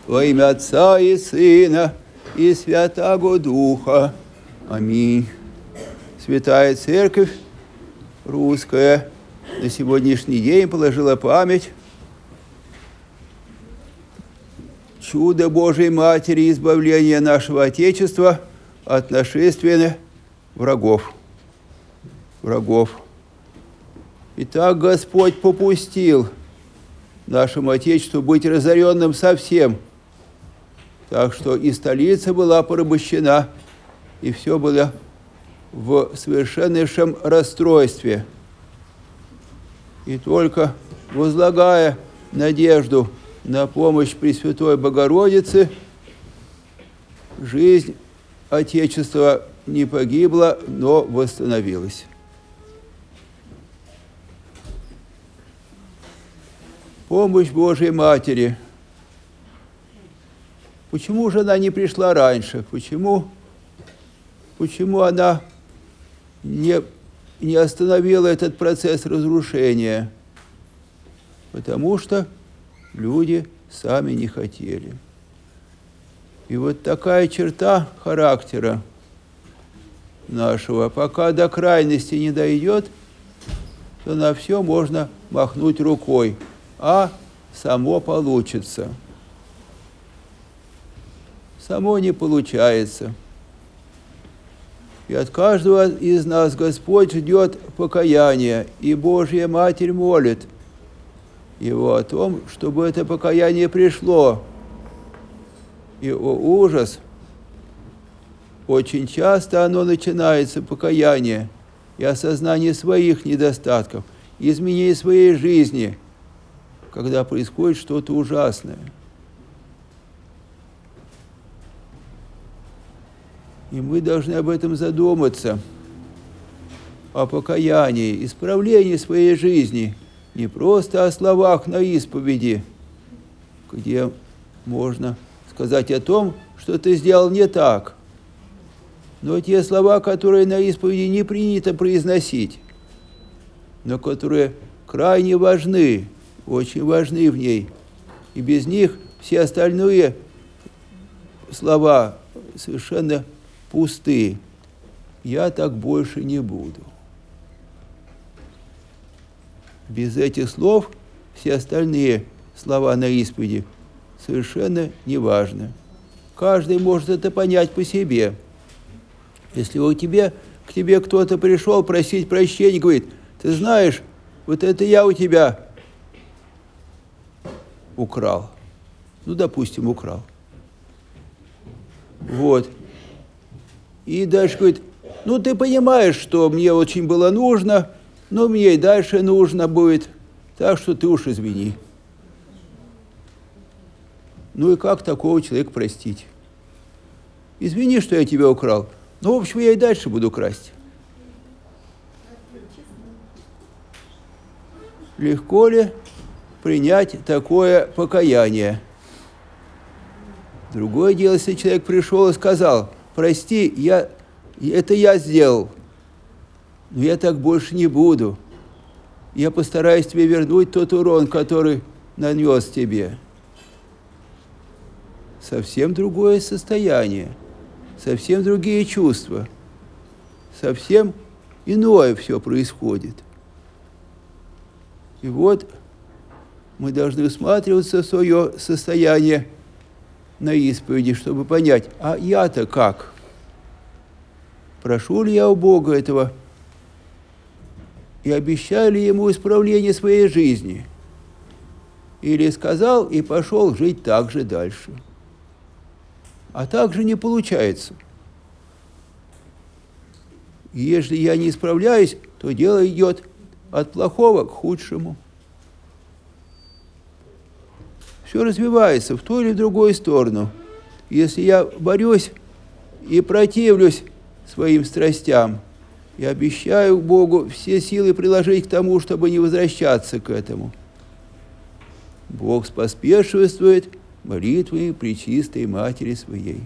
во имя Отца и Сына и Святаго Духа. Аминь. Святая Церковь Русская на сегодняшний день положила память чуда Божией Матери избавления нашего Отечества от нашествия врагов. Итак, Господь попустил нашему Отечеству быть разоренным совсем, так что и столица была порабощена, и все было в совершеннейшем расстройстве. И только возлагая надежду на помощь Пресвятой Богородицы, жизнь Отечества не погибла, но восстановилась. Помощь Божией Матери. Почему же она не пришла раньше? Почему она не остановила этот процесс разрушения? Потому что люди сами не хотели. И вот такая черта характера нашего, пока до крайности не дойдет, то на все можно махнуть рукой, а само получится. Само не получается. И от каждого из нас Господь ждет покаяния, и Божья Матерь молит Его о том, чтобы это покаяние пришло. И, о ужас, очень часто оно начинается, покаяние, и осознание своих недостатков, изменение своей жизни, когда происходит что-то ужасное. И мы должны об этом задуматься, о покаянии, исправлении своей жизни, не просто о словах на исповеди, где можно сказать о том, что ты сделал не так, но те слова, которые на исповеди не принято произносить, но которые крайне важны, очень важны в ней, и без них все остальные слова совершенно пусты. Я так больше не буду. Без этих слов все остальные слова на исповеди совершенно не важны. Каждый может это понять по себе. Если к тебе кто-то пришел просить прощения, говорит, ты знаешь, вот это я у тебя украл. Ну, допустим, украл. Вот. И дальше говорит, ну, ты понимаешь, что мне очень было нужно, но мне и дальше нужно будет, так что ты уж извини. Ну и как такого человека простить? Извини, что я тебя украл. Ну, в общем, я и дальше буду красть. Легко ли принять такое покаяние? Другое дело, если человек пришел и сказал, прости, это я сделал, но я так больше не буду. Я постараюсь тебе вернуть тот урон, который нанес тебе. Совсем другое состояние, совсем другие чувства, совсем иное все происходит. И вот мы должны всматриваться в свое состояние на исповеди, чтобы понять, а я-то как? Прошу ли я у Бога этого? И обещаю ли Ему исправление своей жизни? Или сказал и пошел жить так же дальше? А так же не получается. И если я не исправляюсь, то дело идет от плохого к худшему. Все развивается в ту или в другую сторону. Если я борюсь и противлюсь своим страстям, я обещаю Богу все силы приложить к тому, чтобы не возвращаться к этому. Бог споспешествует молитвами Пречистой Матери Своей.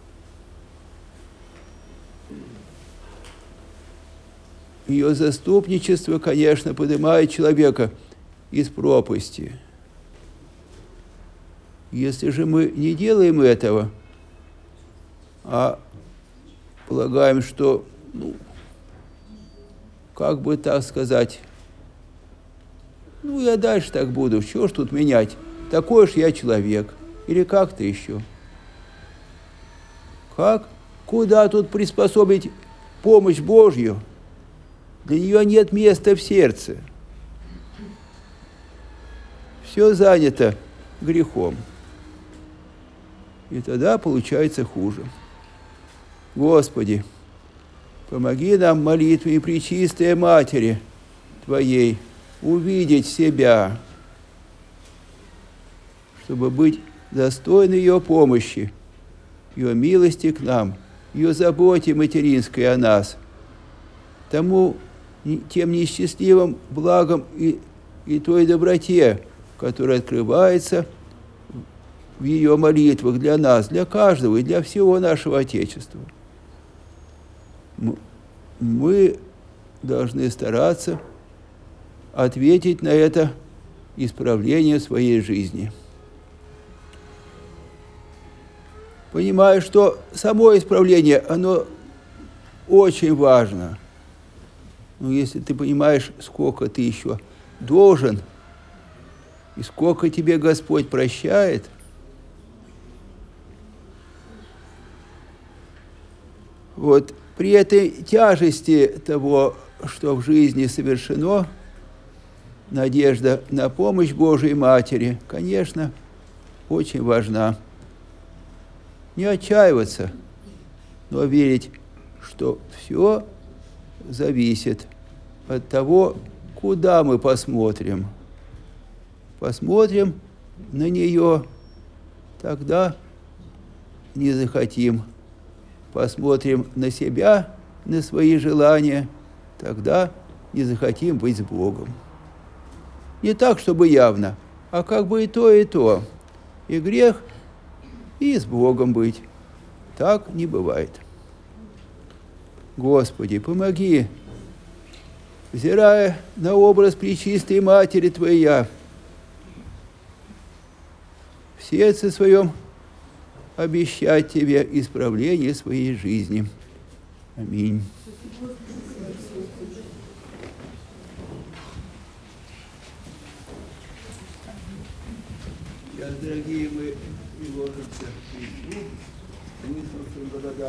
Ее заступничество, конечно, поднимает человека из пропасти. Если же мы не делаем этого, а полагаем, что, как бы так сказать, я дальше так буду, чего ж тут менять? Такой ж я человек. Или как-то еще. Как? Куда тут приспособить помощь Божью? Для нее нет места в сердце. Все занято грехом. И тогда получается хуже. Господи, помоги нам молитвой Пречистой Матери Твоей увидеть себя, чтобы быть достойны ее помощи, ее милости к нам, ее заботе материнской о нас, тем несчастливым благом и той доброте, которая открывается в ее молитвах для нас, для каждого и для всего нашего Отечества. Мы должны стараться ответить на это исправление своей жизни. Понимаю, что само исправление, оно очень важно. Но если ты понимаешь, сколько ты еще должен, и сколько тебе Господь прощает, вот при этой тяжести того, что в жизни совершено, надежда на помощь Божией Матери, конечно, очень важна. Не отчаиваться, но верить, что все зависит от того, куда мы посмотрим. Посмотрим на нее, тогда не захотим. Посмотрим на себя, на свои желания, тогда не захотим быть с Богом. Не так, чтобы явно, а как бы и то, и то. И грех, и с Богом быть. Так не бывает. Господи, помоги, взирая на образ Пречистой Матери Твоя, в сердце своем обещать Тебе исправление своей жизни. Аминь. Сейчас, дорогие, мы приложимся к Христу, выслушаем благодарность.